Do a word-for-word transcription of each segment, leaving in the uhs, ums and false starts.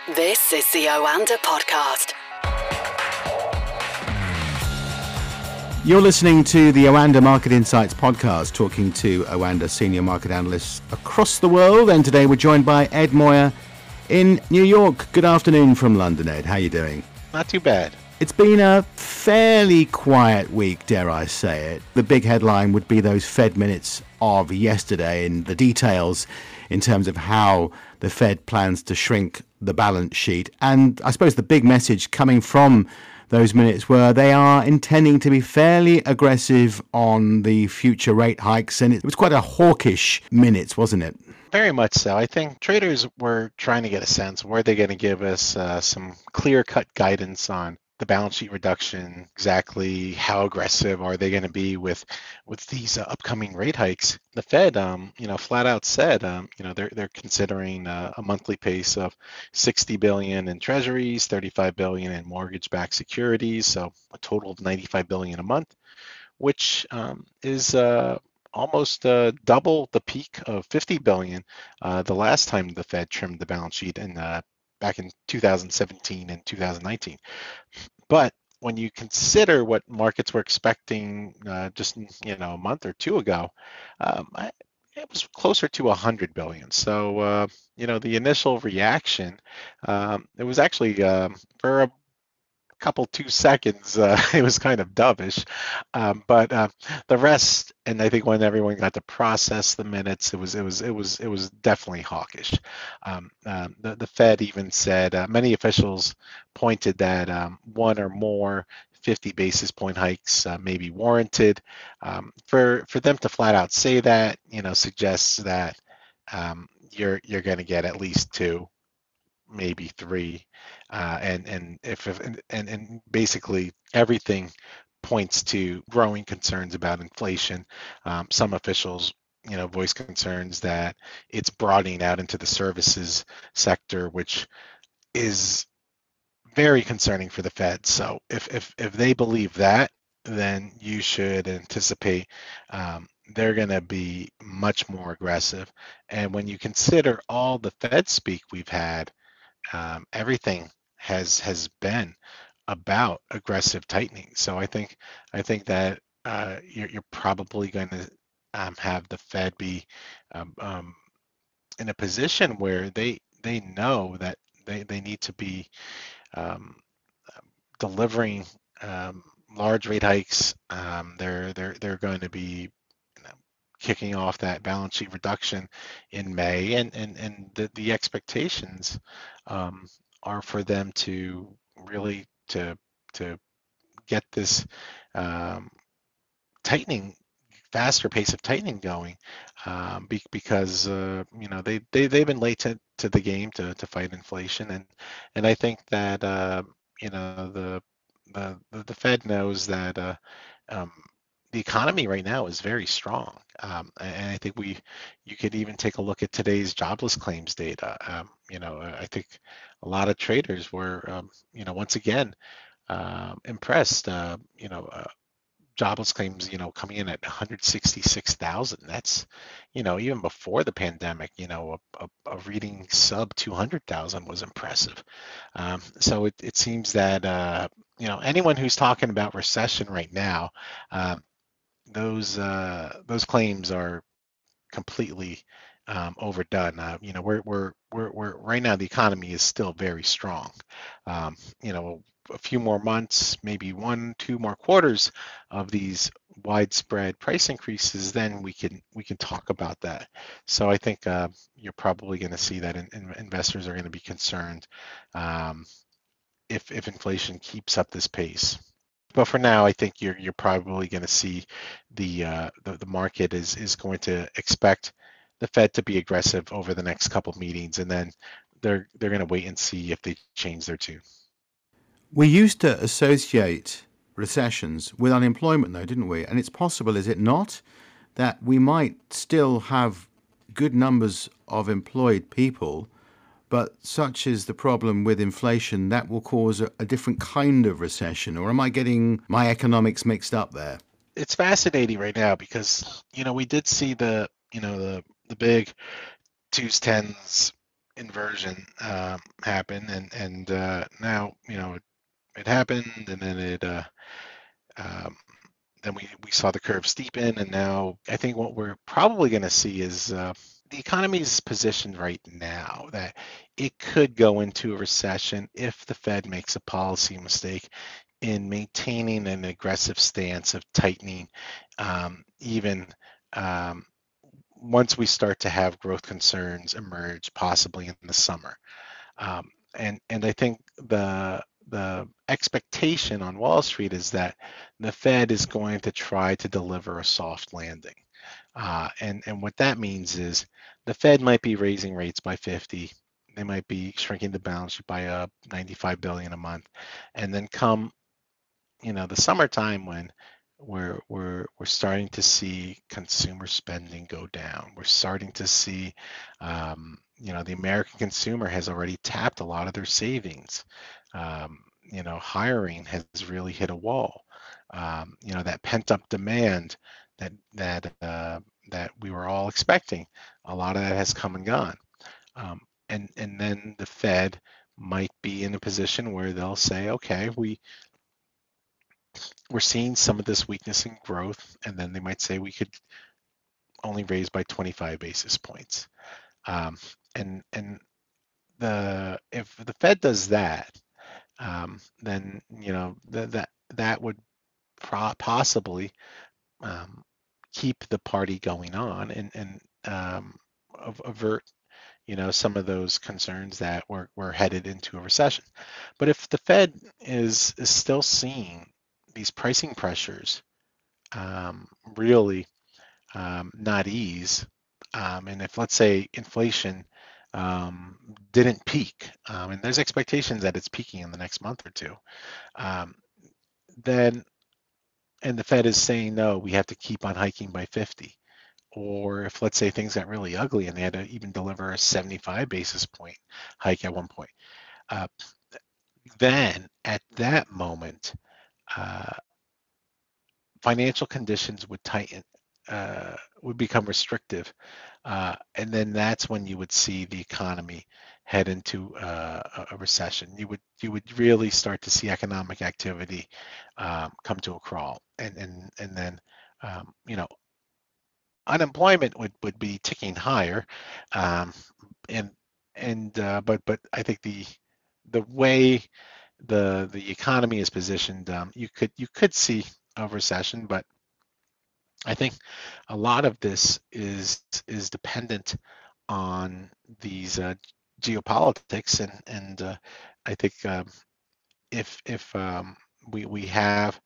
This is the Oanda Podcast. You're listening to the Oanda Market Insights Podcast, talking to Oanda senior market analysts across the world. And today we're joined by Ed Moyer in New York. Good afternoon from London, Ed. How are you doing? Not too bad. It's been a fairly quiet week, dare I say it. The big headline would be those Fed minutes of yesterday and the details in terms of how the Fed plans to shrink the balance sheet. And I suppose the big message coming from those minutes were they are intending to be fairly aggressive on the future rate hikes. And it was quite a hawkish minutes, wasn't it? Very much so. I think traders were trying to get a sense, were they going to give us uh, some clear-cut guidance on the balance sheet reduction, exactly how aggressive are they going to be with with these uh, upcoming rate hikes. The Fed, um, you know, flat out said, um, you know, they're they're considering uh, a monthly pace of sixty billion in treasuries, thirty-five billion in mortgage-backed securities, so a total of ninety-five billion a month, which um, is uh, almost uh, double the peak of fifty billion uh, the last time the Fed trimmed the balance sheet in uh, back in two thousand seventeen and two thousand nineteen. But when you consider what markets were expecting uh, just you know a month or two ago, um, I, it was closer to one hundred billion. So uh, you know the initial reaction, um, it was actually um, for a couple two seconds uh, it was kind of dovish, um, but uh, the rest, and I think when everyone got to process the minutes, it was it was it was it was definitely hawkish. Um, um, the, the Fed even said uh, many officials pointed that um, one or more fifty basis point hikes uh, may be warranted. Um, for for them to flat out say that, you know, suggests that um, you're you're going to get at least two, maybe three, uh, and and if, if and and basically everything points to growing concerns about inflation. Um, some officials, you know, voice concerns that it's broadening out into the services sector, which is very concerning for the Fed. So if if if they believe that, then you should anticipate um, they're going to be much more aggressive. And when you consider all the Fed speak we've had, Um, everything has has been about aggressive tightening. So I think I think that uh, you're, you're probably going to um, have the Fed be um, um, in a position where they they know that they, they need to be um, delivering um, large rate hikes. Um, they're they're they're going to be you know, kicking off that balance sheet reduction in May, and and and the, the expectations um, are for them to really to to get this um, tightening, faster pace of tightening going, um, be, because uh, you know they they they've been late to, to the game to to fight inflation, and and I think that uh, you know the the the Fed knows that uh, um, the economy right now is very strong, um, and I think we you could even take a look at today's jobless claims data. Um, you know, I think a lot of traders were um, you know once again um, impressed. Uh, you know. Uh, jobless claims, you know, coming in at one hundred sixty-six thousand. That's, you know, even before the pandemic, you know, a, a, a reading sub two hundred thousand was impressive. Um, so it, it seems that, uh, you know, anyone who's talking about recession right now, uh, those uh, those claims are completely um, overdone. Uh, you know, we're we're we're we're right now the economy is still very strong. Um, you know, a few more months, maybe one, two more quarters of these widespread price increases, then we can we can talk about that. So I think uh, you're probably going to see that in, in investors are going to be concerned um, if if inflation keeps up this pace. But for now, I think you're you're probably going to see the, uh, the the market is is going to expect the Fed to be aggressive over the next couple meetings, and then they're they're going to wait and see if they change their tune. We used to associate recessions with unemployment, though, didn't we? And it's possible, is it not, that we might still have good numbers of employed people, but such is the problem with inflation, that will cause a, a different kind of recession? Or am I getting my economics mixed up there? It's fascinating right now because, you know, we did see the, you know, the, the big twos, tens inversion um, happen, and and uh, now you know it, it happened, and then it uh, um, then we we saw the curve steepen, and now I think what we're probably going to see is uh, the economy is positioned right now that it could go into a recession if the Fed makes a policy mistake in maintaining an aggressive stance of tightening, um, even um, once we start to have growth concerns emerge, possibly in the summer. Um, and and I think the the expectation on Wall Street is that the Fed is going to try to deliver a soft landing. Uh, and and what that means is the Fed might be raising rates by fifty. They might be shrinking the balance sheet by uh, ninety-five billion a month, and then come you know the summertime when we're we're we're starting to see consumer spending go down. We're starting to see um, you know the American consumer has already tapped a lot of their savings. Um, you know hiring has really hit a wall. Um, you know that pent up demand that that uh, that we were all expecting, a lot of that has come and gone. Um, and and then the Fed might be in a position where they'll say, okay, we we're seeing some of this weakness in growth, and then they might say we could only raise by twenty-five basis points. Um, and and the if the Fed does that, um, then you know th- that that would pro- possibly um, keep the party going on and and um, avert you know some of those concerns that we're we're headed into a recession. But if the Fed is is still seeing these pricing pressures um, really um, not ease. Um, and if, let's say, inflation um, didn't peak, um, and there's expectations that it's peaking in the next month or two, um, then, and the Fed is saying, no, we have to keep on hiking by fifty. Or if, let's say, things got really ugly and they had to even deliver a seventy-five basis point hike at one point, uh, then at that moment, uh, financial conditions would tighten, uh, would become restrictive, uh, and then that's when you would see the economy head into uh, a recession. You would you would really start to see economic activity um, come to a crawl, and and and then um, you know unemployment would would be ticking higher, um, and and uh, but but I think the the way the the economy is positioned, um, you could you could see a recession, but I think a lot of this is is dependent on these uh, geopolitics, and and uh, I think um, if if um, we we have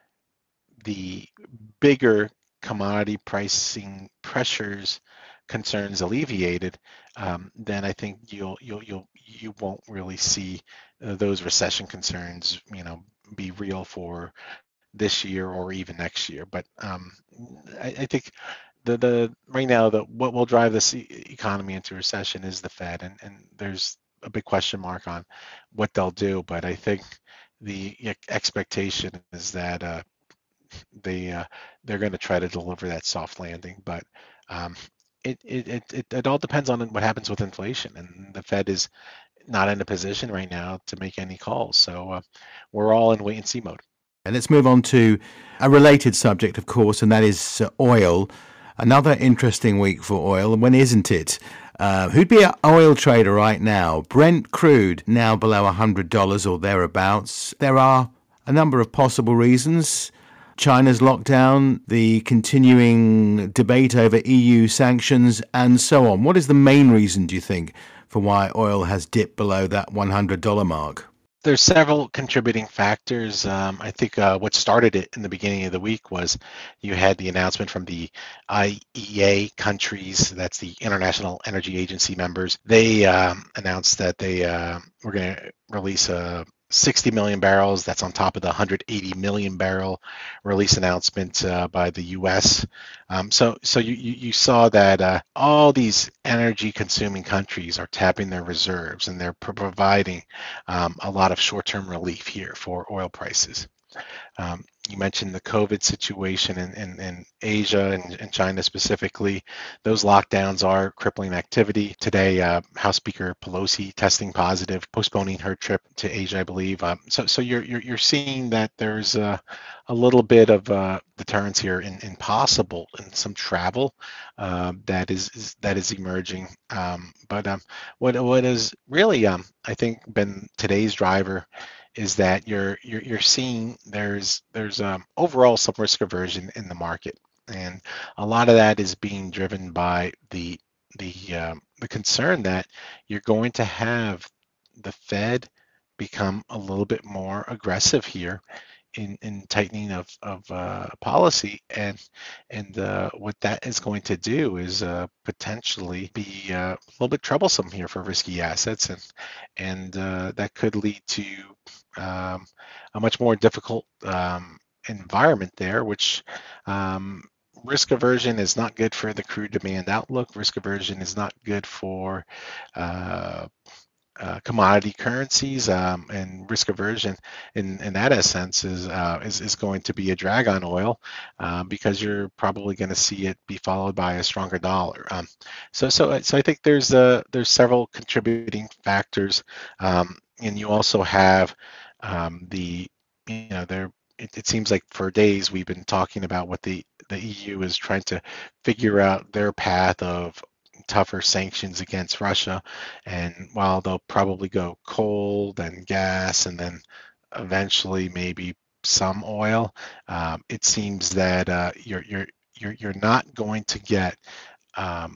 the bigger commodity pricing pressures concerns alleviated, um, then I think you'll you'll you'll you won't really see uh, those recession concerns, you know, be real for this year or even next year. But um, I, I think the the right now the what will drive this e- economy into recession is the Fed, and and there's a big question mark on what they'll do. But I think the e- expectation is that uh, they uh, they're going to try to deliver that soft landing. But um, it, it it it it all depends on what happens with inflation, and the Fed is not in a position right now to make any calls. So uh, we're all in wait and see mode. And let's move on to a related subject, of course, and that is uh, oil. Another interesting week for oil. And when isn't it? Uh, who'd be an oil trader right now? Brent crude now below one hundred dollars or thereabouts. There are a number of possible reasons. China's lockdown, the continuing debate over E U sanctions, and so on. What is the main reason, do you think, for why oil has dipped below that one hundred dollars mark? There's several contributing factors. Um, I think uh, what started it in the beginning of the week was you had the announcement from the I E A countries, that's the International Energy Agency members. They um, announced that they uh, were going to release a sixty million barrels. That's on top of the one hundred eighty million barrel release announcement uh, by the U S. Um, so, so you, you, you saw that uh, all these energy-consuming countries are tapping their reserves, and they're pro- providing um, a lot of short-term relief here for oil prices. Um, you mentioned the COVID situation in, in, in Asia and, and China specifically. Those lockdowns are crippling activity. Today, uh, House Speaker Pelosi testing positive, postponing her trip to Asia, I believe. Um, so, so you're, you're you're seeing that there's a, a little bit of uh, deterrence here in, in possible in some travel uh, that is, is that is emerging. Um, but um, what what is really um, I think been today's driver is that you're you're you're seeing there's there's um, overall some risk aversion in the market, and a lot of that is being driven by the the um, the concern that you're going to have the Fed become a little bit more aggressive here in, in tightening of, of uh, policy, and and uh, what that is going to do is uh, potentially be uh, a little bit troublesome here for risky assets, and and uh, that could lead to um, a much more difficult um, environment there, which um, risk aversion is not good for the crude demand outlook. Risk aversion is not good for uh, uh, commodity currencies, um, and risk aversion in, in that essence is, uh, is is going to be a drag on oil, uh, because you're probably going to see it be followed by a stronger dollar. Um, so so so I think there's uh, there's several contributing factors, um, and you also have um, the you know there. It, it seems like for days we've been talking about what the the E U is trying to figure out their path of tougher sanctions against Russia. And while they'll probably go coal, then gas, and then eventually maybe some oil, um, it seems that uh, you're you're you're you're not going to get um,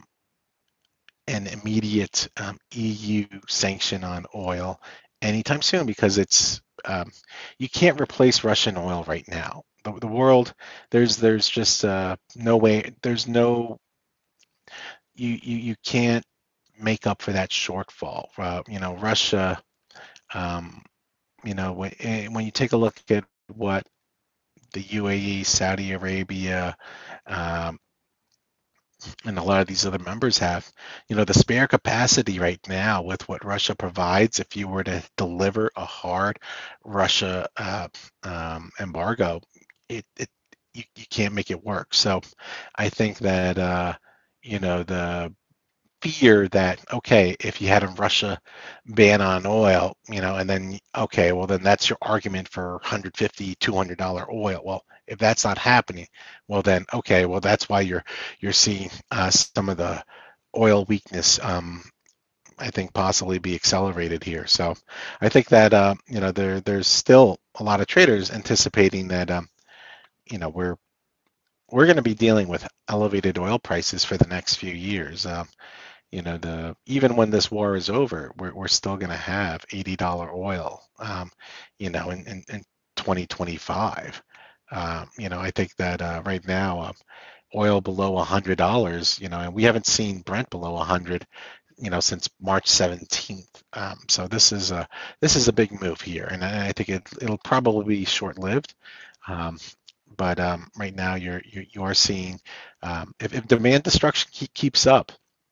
an immediate um, E U sanction on oil anytime soon, because it's um, you can't replace Russian oil right now. The, the world, there's there's just uh, no way. There's no you you you can't make up for that shortfall. Uh, you know, Russia, um, you know, when, eh, when you take a look at what the U A E, Saudi Arabia, um, and a lot of these other members have, you know, the spare capacity right now with what Russia provides, if you were to deliver a hard Russia uh, um, embargo, it, it you, you can't make it work. So I think that, uh, you know, the fear that, okay, if you had a Russia ban on oil, you know, and then okay, well then that's your argument for one hundred fifty dollars, two hundred dollars oil. Well, if that's not happening, well then okay, well that's why you're you're seeing uh, some of the oil weakness, um, I think possibly be accelerated here. So I think that uh, you know there there's still a lot of traders anticipating that um, you know we're we're going to be dealing with elevated oil prices for the next few years. Um, you know, the even when this war is over, we're we're still going to have eighty dollar oil, um, you know, in, in, in twenty twenty-five. Um, you know, I think that uh, right now, um, oil below one hundred dollars, you know, and we haven't seen Brent below one hundred, you know, since March seventeenth. Um, so this is a this is a big move here, and I I think it it'll probably be short-lived. Um, but um, right now, you're, you're you are seeing um, if, if demand destruction keep, keeps up,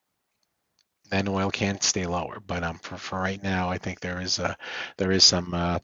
then oil can stay lower. But um, for, for right now, I think there is a there is some uh,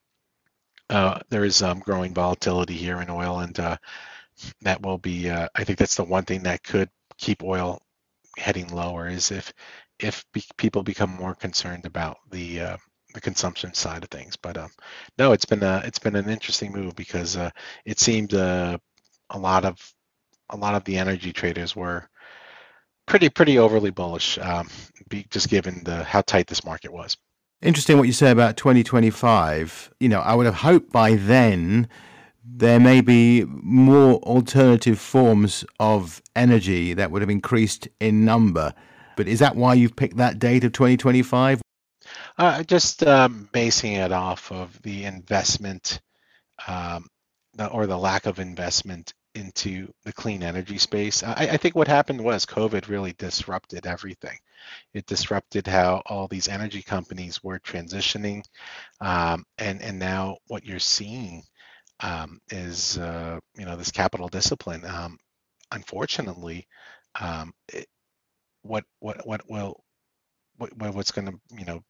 uh, there is um, growing volatility here in oil, and uh, that will be. Uh, I think that's the one thing that could keep oil heading lower is if if be, people become more concerned about the uh, the consumption side of things. But um, no, it's been a it's been an interesting move because uh, it seemed uh, a lot of a lot of the energy traders were pretty pretty overly bullish, um, be, just given the how tight this market was. Interesting what you say about twenty twenty-five. You know, I would have hoped by then there may be more alternative forms of energy that would have increased in number. But is that why you've picked that date of twenty twenty-five? Uh, just um, basing it off of the investment, um, the, or the lack of investment into the clean energy space. I, I think what happened was COVID really disrupted everything. It disrupted how all these energy companies were transitioning, um, and and now what you're seeing um, is uh, you know this capital discipline. Um, unfortunately, um, it, what what what will what, what's going to you know, the end result is going to be is that they're going to be able to,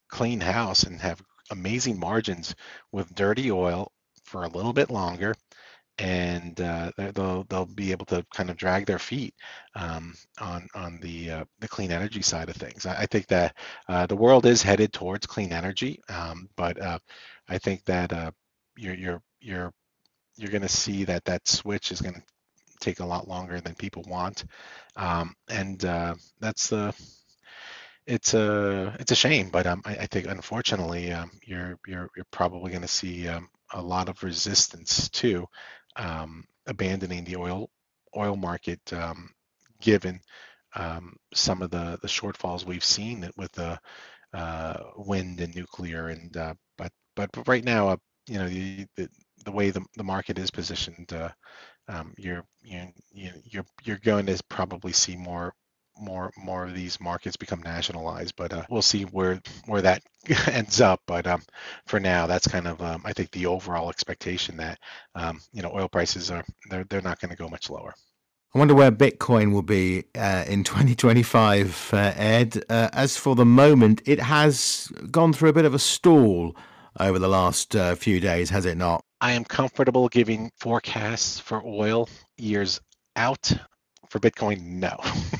clean house and have amazing margins with dirty oil for a little bit longer, and uh, they'll they'll be able to kind of drag their feet um, on on the uh, the clean energy side of things. I, I think that uh, the world is headed towards clean energy, um, but uh, I think that uh, you're you're you're you're going to see that that switch is going to take a lot longer than people want, um, and uh, that's the it's a it's a shame, but um, I, I think unfortunately um, you're you're you're probably going to see um, a lot of resistance to um, abandoning the oil oil market, um, given um, some of the the shortfalls we've seen with the uh, wind and nuclear, and uh, but but right now, uh, you know, the, the the way the the market is positioned, uh, um, you're you you you're you're going to probably see more more more of these markets become nationalized, but uh, we'll see where where that ends up. But um, for now, that's kind of um, I think the overall expectation that um, you know oil prices are they're they're not going to go much lower. I wonder where Bitcoin will be uh, in twenty twenty-five, uh, Ed. Uh, as for the moment, it has gone through a bit of a stall over the last uh, few days, has it not? I am comfortable giving forecasts for oil years out. For Bitcoin, no.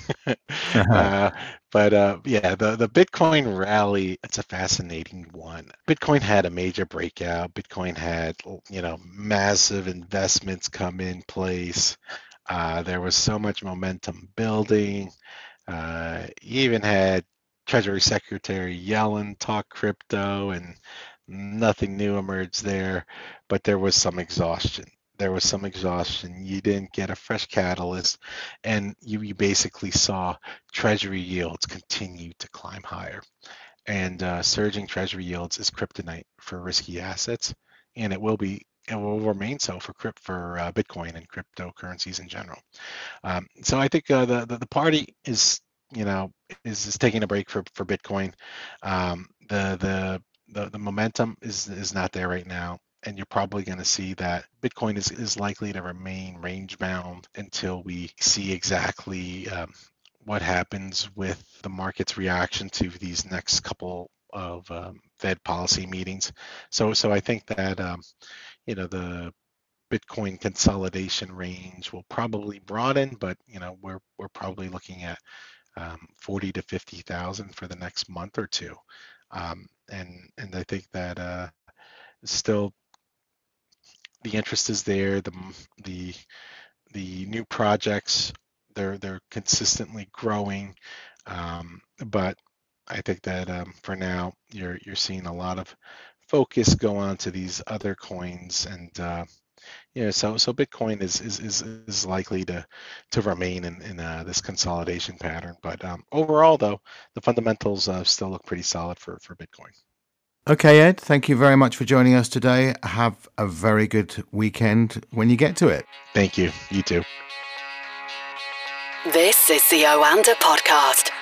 uh, but uh, yeah, the, the Bitcoin rally, it's a fascinating one. Bitcoin had a major breakout. Bitcoin had, you know, massive investments come in place. Uh, there was so much momentum building. Uh, even had Treasury Secretary Yellen talk crypto, and nothing new emerged there, but there was some exhaustion. There was some exhaustion. You didn't get a fresh catalyst, and you, you basically saw Treasury yields continue to climb higher. And uh, surging Treasury yields is kryptonite for risky assets, and it will be it will remain so for crypt for uh, Bitcoin and cryptocurrencies in general. Um, so I think uh, the, the the party is you know is, is taking a break for for Bitcoin. Um, the the the the momentum is is not there right now. And you're probably going to see that Bitcoin is, is likely to remain range bound until we see exactly um, what happens with the market's reaction to these next couple of um, Fed policy meetings. So, so I think that um, you know the Bitcoin consolidation range will probably broaden, but you know we're we're probably looking at um, forty to fifty thousand for the next month or two, um, and and I think that uh, still. The interest is there. The the the new projects they're they're consistently growing, um, but I think that um, for now you're you're seeing a lot of focus go on to these other coins, and uh, yeah, so so Bitcoin is is is, is likely to to remain in in uh, this consolidation pattern. But um, overall, though, the fundamentals uh, still look pretty solid for for Bitcoin. Okay, Ed, thank you very much for joining us today. Have a very good weekend when you get to it. Thank you. You too. This is the Oanda Podcast.